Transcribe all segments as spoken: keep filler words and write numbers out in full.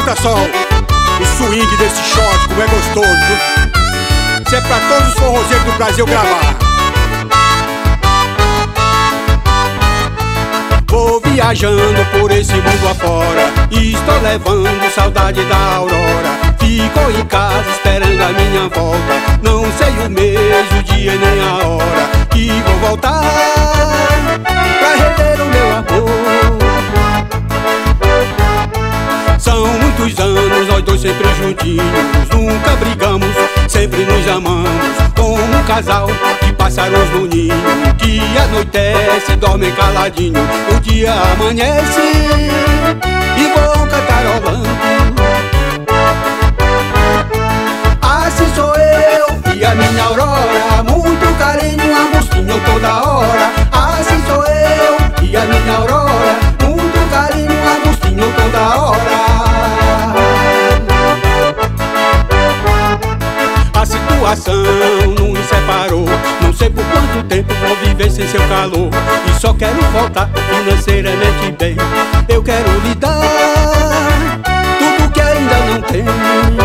Escuta só o swing desse shot, como é gostoso, viu? Isso é pra todos os forrozeiros do Brasil gravar. Vou viajando por esse mundo afora e estou levando saudade da aurora. Fico em casa esperando a minha volta. Não sei o mês, o dia nem a hora que vou voltar pra rever o meu amor. São muitos anos, nós dois sempre juntinhos. Nunca brigamos, sempre nos amamos. Como um casal de pássaros no ninho, que anoitece e dorme caladinho. O dia amanhece e vão cantarolando. Assim sou eu e a minha aurora, muito carinho, amorzinho toda hora. Assim sou eu e a minha aurora, muito carinho, amorzinho toda hora. A situação nos separou, não sei por quanto tempo vou viver sem seu calor. E só quero voltar financeiramente bem. Eu quero lhe dar tudo que ainda não tenho.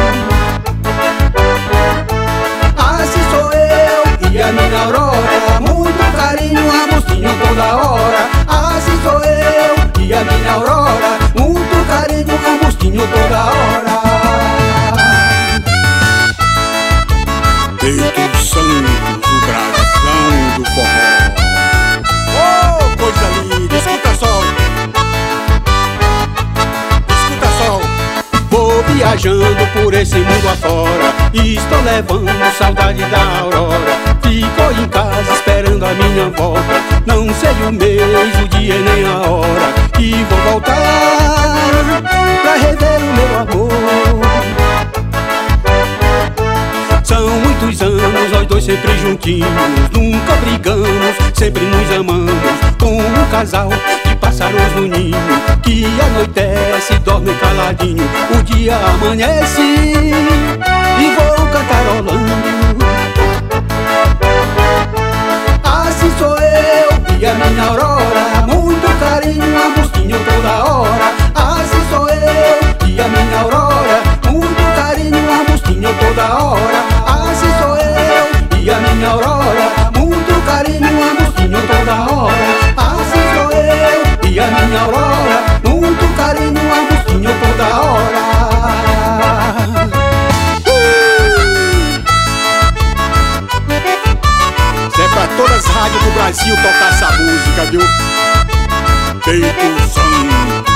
Assim sou eu e a minha aurora, muito carinho, amorzinho toda hora. Assim sou eu e a minha aurora, muito carinho, amorzinho toda hora. Peito Santos, o brasão do forró. Oh, coisa linda, escuta só. Escuta só. Vou viajando por esse mundo afora e estou levando saudade da aurora. Fico em casa esperando a minha volta. Não sei o mês, o dia nem a hora que vou voltar pra rever o meu amor. São muitos anos, nós dois sempre juntinhos. Nunca brigamos, sempre nos amamos. Com um casal de pássaros no ninho, que anoitece e dorme caladinho. O dia amanhece e vou cantarolando. Assim sou eu e a minha aurora, muito carinho, amorzinho toda hora. Assim sou eu e a minha aurora, muito carinho, amorzinho toda hora. Assim sou eu e a minha aurora, muito carinho, amorzinho toda hora. Assim sou eu e a minha aurora, muito carinho, amorzinho toda hora. Isso é pra todas as rádios do Brasil tocar essa música, viu? Peito Santos.